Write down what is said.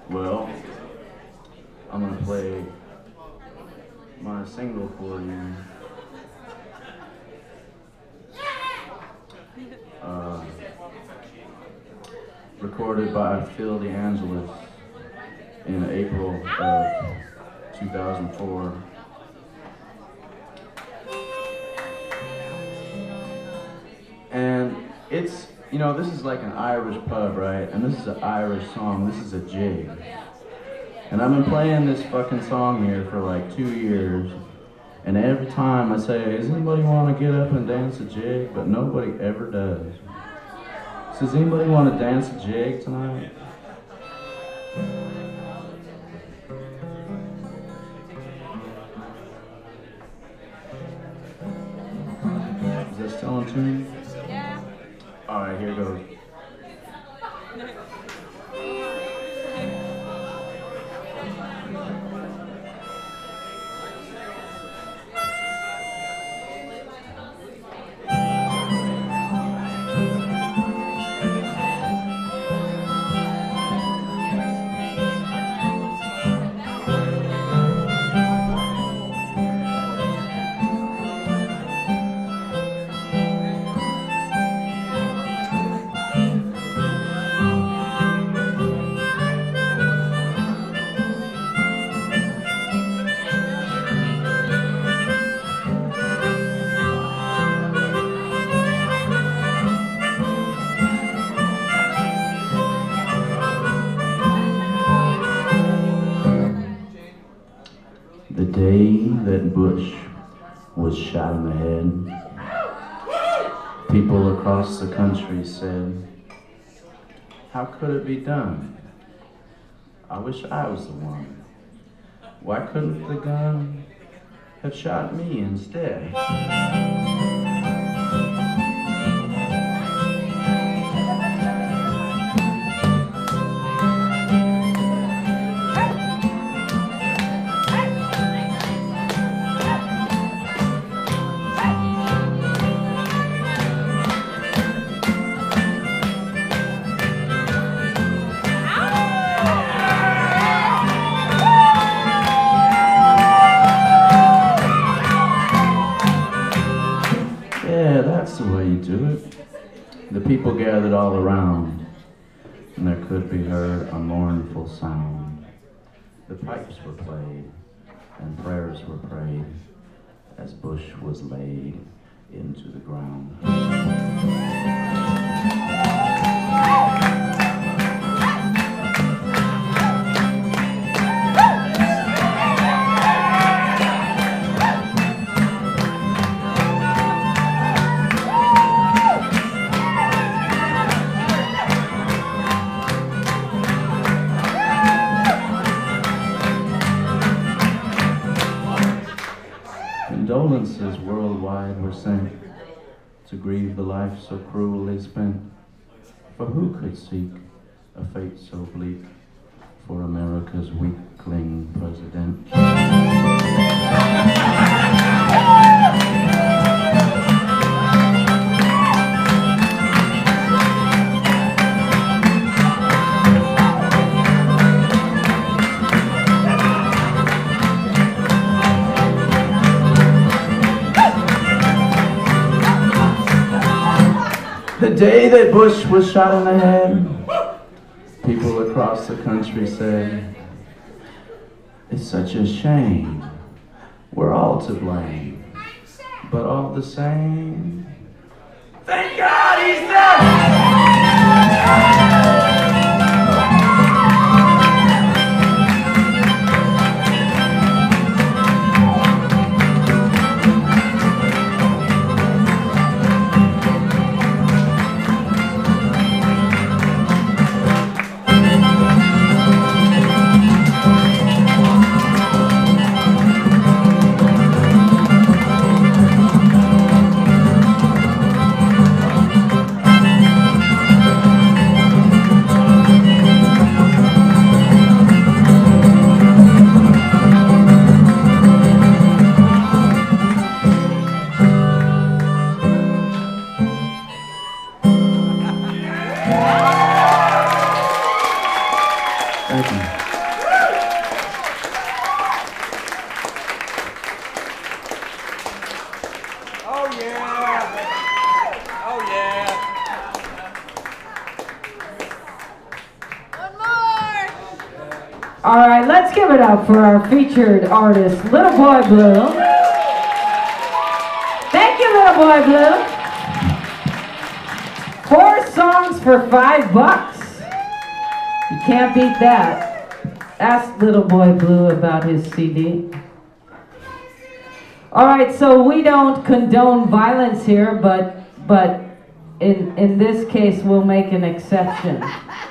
Well, I'm gonna play my single for you. Recorded by Phil DeAngelis in April of 2004. And it's, you know, this is like an Irish pub, right? And this is an Irish song. This is a jig. And I've been playing this fucking song here for like 2 years. And every time I say, does anybody want to get up and dance a jig? But nobody ever does. So does anybody want to dance a jig tonight? Is that still on tune? Yeah. Alright, here goes. The day that Bush was shot in the head, people across the country said, how could it be done? I wish I was the one. Why couldn't the gun have shot me instead? Yeah, that's the way you do it. The people gathered all around, and there could be heard a mournful sound. The pipes were played, and prayers were prayed, as Bush was laid into the ground. Condolences worldwide were sent to grieve the life so cruelly spent. For who could seek a fate so bleak for America's weakling president? The day that Bush was shot in the head, people across the country said, it's such a shame, we're all to blame, but all the same, thank God he's dead! All right, let's give it up for our featured artist, Little Boy Blue. Thank you, Little Boy Blue. 4 songs for $5. You can't beat that. Ask Little Boy Blue about his CD. All right, so we don't condone violence here, but in this case, we'll make an exception.